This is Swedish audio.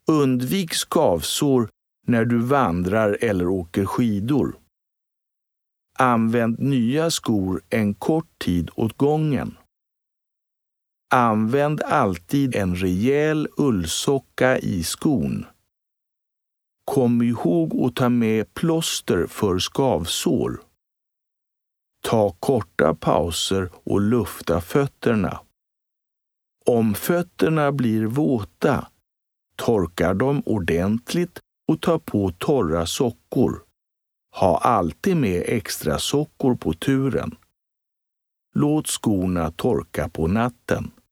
Undvik skavsår när du vandrar eller åker skidor. Använd nya skor en kort tid åt gången. Använd alltid en rejäl ullsocka i skon. Kom ihåg att ta med plåster för skavsår. Ta korta pauser och lufta fötterna. Om fötterna blir våta, torka dem ordentligt och ta på torra sockor. Ha alltid med extra sockor på turen. Låt skorna torka på natten.